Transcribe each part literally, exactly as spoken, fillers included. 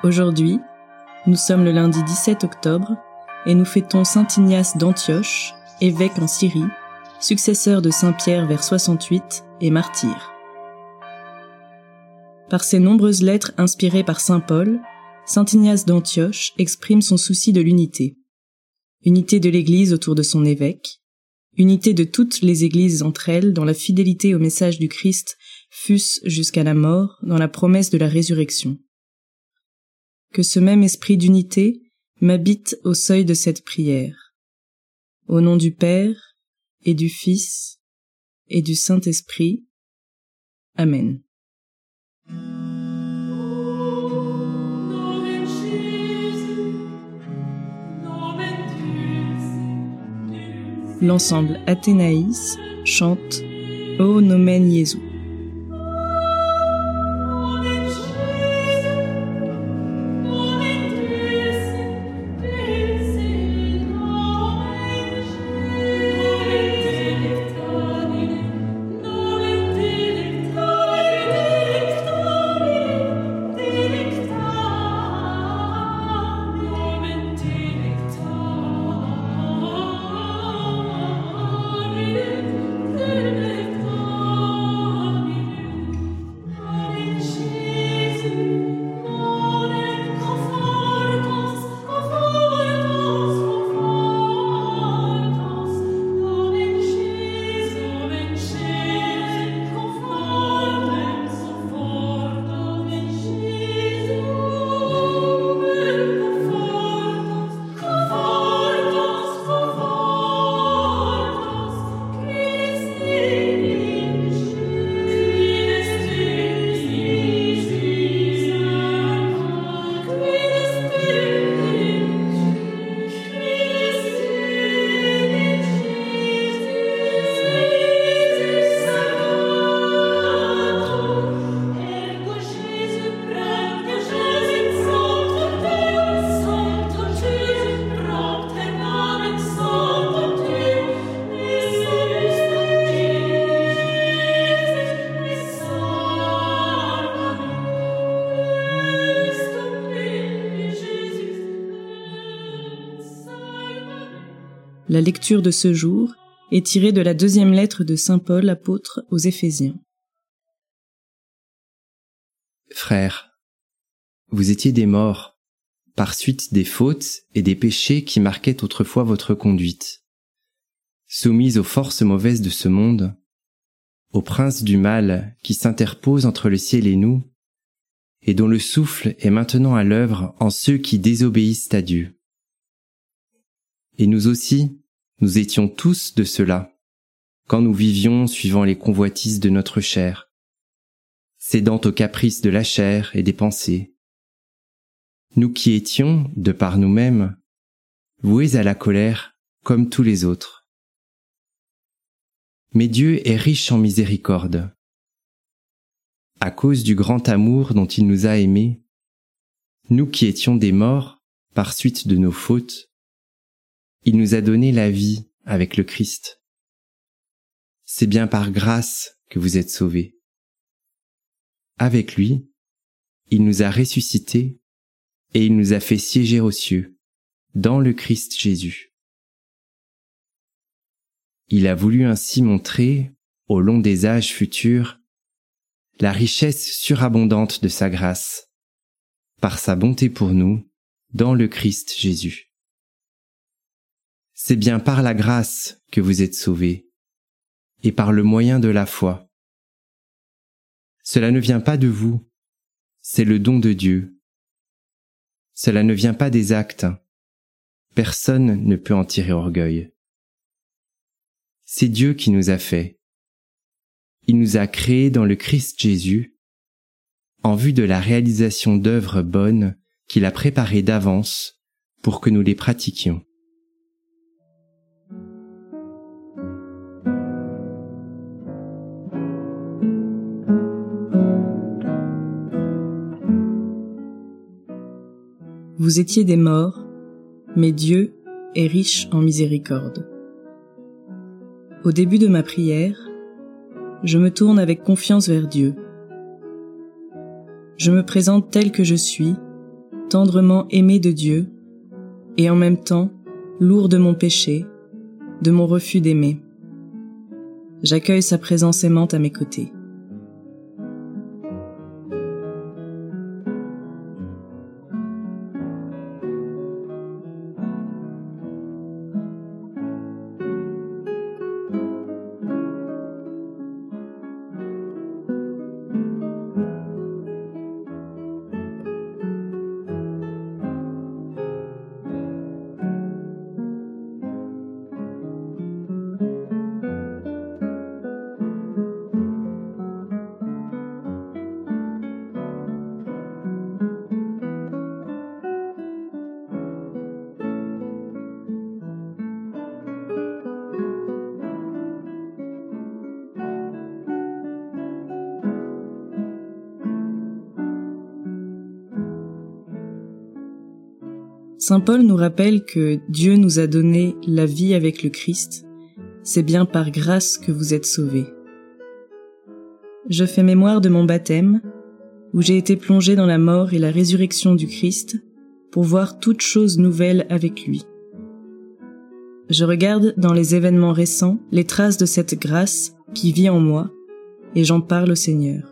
Aujourd'hui, nous sommes le lundi dix-sept octobre et nous fêtons saint Ignace d'Antioche, évêque en Syrie, successeur de saint Pierre vers soixante-huit et martyr. Par ses nombreuses lettres inspirées par saint Paul, saint Ignace d'Antioche exprime son souci de l'unité. Unité de l'Église autour de son évêque, unité de toutes les églises entre elles dans la fidélité au message du Christ, fût-ce jusqu'à la mort, dans la promesse de la résurrection. Que ce même esprit d'unité m'habite au seuil de cette prière. Au nom du Père, et du Fils, et du Saint-Esprit. Amen. L'ensemble Athénaïs chante « O nomen Iesu ». La lecture de ce jour est tirée de la deuxième lettre de saint Paul apôtre aux Éphésiens. Frères, vous étiez des morts, par suite des fautes et des péchés qui marquaient autrefois votre conduite, soumis aux forces mauvaises de ce monde, au prince du mal qui s'interpose entre le ciel et nous, et dont le souffle est maintenant à l'œuvre en ceux qui désobéissent à Dieu. Et nous aussi, nous étions tous de ceux-là, quand nous vivions suivant les convoitises de notre chair, cédant aux caprices de la chair et des pensées. Nous qui étions, de par nous-mêmes, voués à la colère comme tous les autres. Mais Dieu est riche en miséricorde. À cause du grand amour dont il nous a aimés, nous qui étions des morts par suite de nos fautes, il nous a donné la vie avec le Christ. C'est bien par grâce que vous êtes sauvés. Avec lui, il nous a ressuscités et il nous a fait siéger aux cieux, dans le Christ Jésus. Il a voulu ainsi montrer, au long des âges futurs, la richesse surabondante de sa grâce, par sa bonté pour nous, dans le Christ Jésus. C'est bien par la grâce que vous êtes sauvés, et par le moyen de la foi. Cela ne vient pas de vous, c'est le don de Dieu. Cela ne vient pas des actes, personne ne peut en tirer orgueil. C'est Dieu qui nous a fait. Il nous a créés dans le Christ Jésus, en vue de la réalisation d'œuvres bonnes qu'il a préparées d'avance pour que nous les pratiquions. Vous étiez des morts, mais Dieu est riche en miséricorde. Au début de ma prière, je me tourne avec confiance vers Dieu. Je me présente tel que je suis, tendrement aimé de Dieu, et en même temps lourd de mon péché, de mon refus d'aimer. J'accueille sa présence aimante à mes côtés. Saint Paul nous rappelle que Dieu nous a donné la vie avec le Christ, c'est bien par grâce que vous êtes sauvés. Je fais mémoire de mon baptême, où j'ai été plongé dans la mort et la résurrection du Christ pour voir toutes choses nouvelles avec lui. Je regarde dans les événements récents les traces de cette grâce qui vit en moi et j'en parle au Seigneur.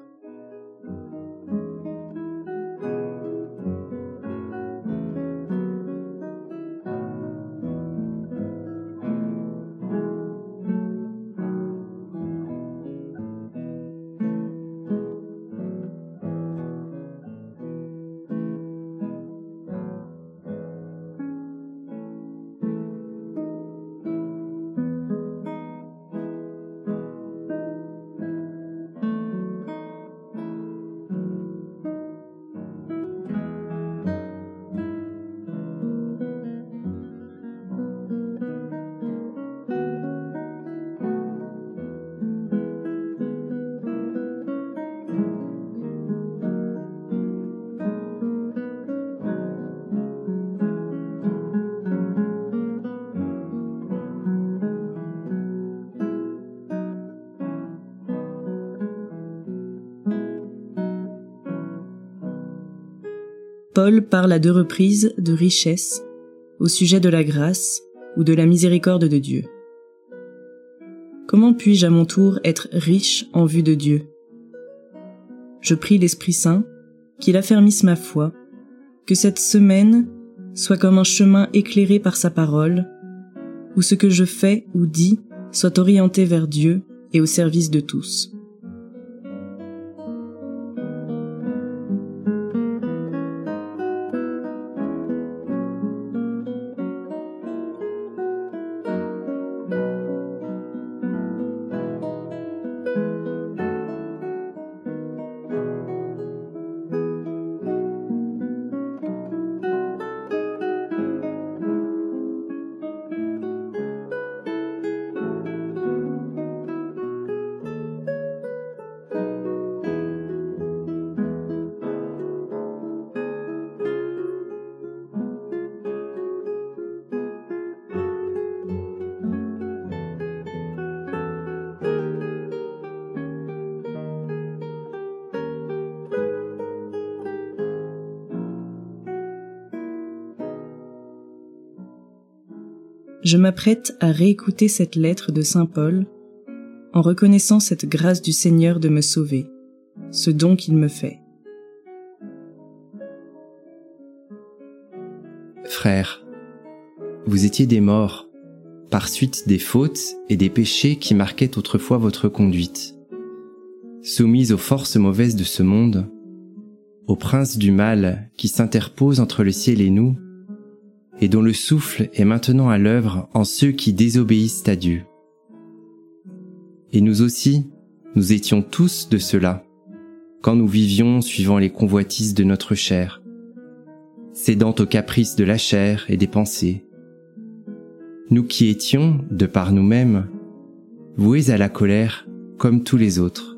Paul parle à deux reprises de richesse au sujet de la grâce ou de la miséricorde de Dieu. Comment puis-je à mon tour être riche en vue de Dieu? Je prie l'Esprit Saint qu'il affermisse ma foi, que cette semaine soit comme un chemin éclairé par sa parole, où ce que je fais ou dis soit orienté vers Dieu et au service de tous. Je m'apprête à réécouter cette lettre de Saint Paul en reconnaissant cette grâce du Seigneur de me sauver, ce don qu'il me fait. Frères, vous étiez des morts, par suite des fautes et des péchés qui marquaient autrefois votre conduite, soumis aux forces mauvaises de ce monde, au prince du mal qui s'interpose entre le ciel et nous, et dont le souffle est maintenant à l'œuvre en ceux qui désobéissent à Dieu. Et nous aussi, nous étions tous de ceux-là, quand nous vivions suivant les convoitises de notre chair, cédant aux caprices de la chair et des pensées. Nous qui étions, de par nous-mêmes, voués à la colère comme tous les autres.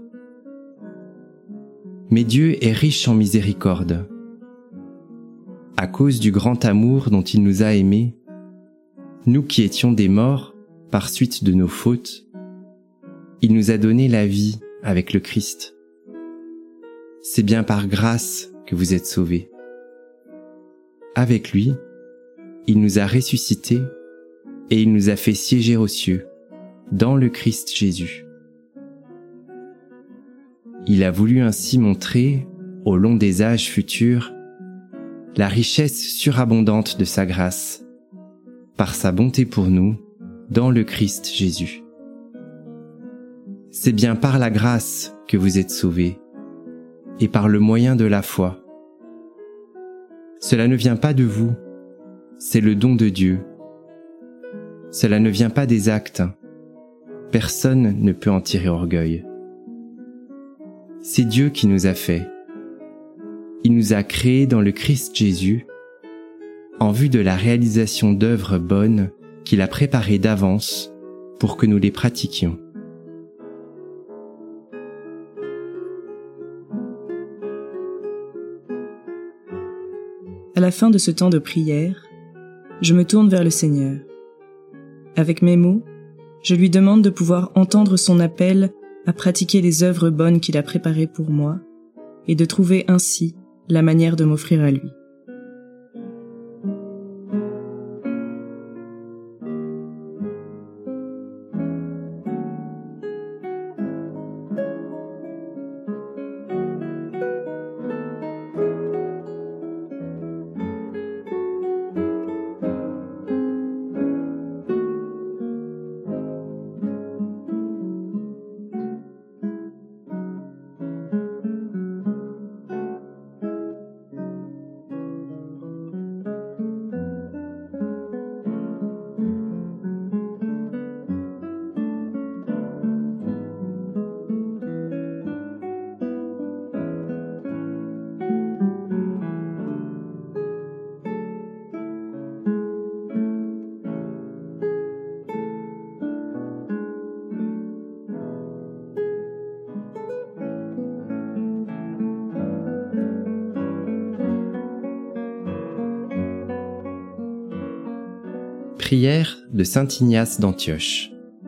Mais Dieu est riche en miséricorde. À cause du grand amour dont il nous a aimés, nous qui étions des morts par suite de nos fautes, il nous a donné la vie avec le Christ. C'est bien par grâce que vous êtes sauvés. avec lui, il nous a ressuscités et il nous a fait siéger aux cieux, dans le Christ Jésus. Il a voulu ainsi montrer, au long des âges futurs, la richesse surabondante de sa grâce, par sa bonté pour nous, dans le Christ Jésus. C'est bien par la grâce que vous êtes sauvés, et par le moyen de la foi. Cela ne vient pas de vous, c'est le don de Dieu. Cela ne vient pas des actes, personne ne peut en tirer orgueil. C'est Dieu qui nous a fait. Il nous a créés dans le Christ Jésus, en vue de la réalisation d'œuvres bonnes qu'il a préparées d'avance pour que nous les pratiquions. À la fin de ce temps de prière, je me tourne vers le Seigneur. Avec mes mots, je lui demande de pouvoir entendre son appel à pratiquer les œuvres bonnes qu'il a préparées pour moi et de trouver ainsi la manière de m'offrir à lui. Prière de saint Ignace d'Antioche.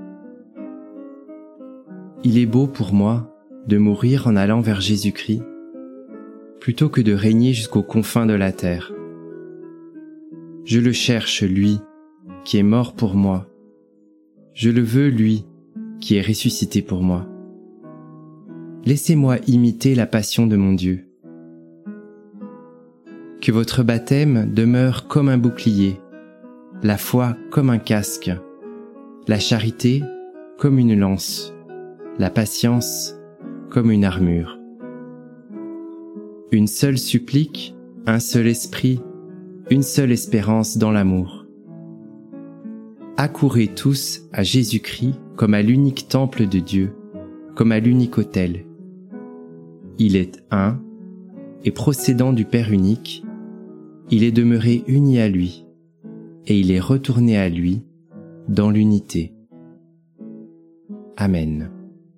Il est beau pour moi de mourir en allant vers Jésus-Christ, plutôt que de régner jusqu'aux confins de la terre. Je le cherche, lui, qui est mort pour moi. Je le veux, lui, qui est ressuscité pour moi. Laissez-moi imiter la passion de mon Dieu. Que votre baptême demeure comme un bouclier, la foi comme un casque, la charité comme une lance, la patience comme une armure. Une seule supplique, un seul esprit, une seule espérance dans l'amour. Accourez tous à Jésus-Christ comme à l'unique temple de Dieu, comme à l'unique autel. Il est un, et procédant du Père unique, il est demeuré uni à lui, et il est retourné à lui dans l'unité. Amen.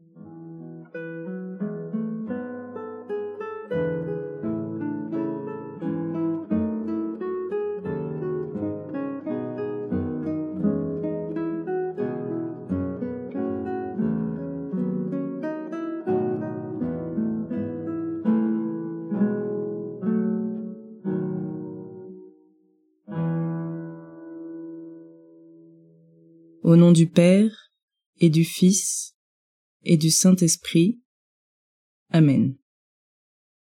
Au nom du Père, et du Fils, et du Saint-Esprit. Amen.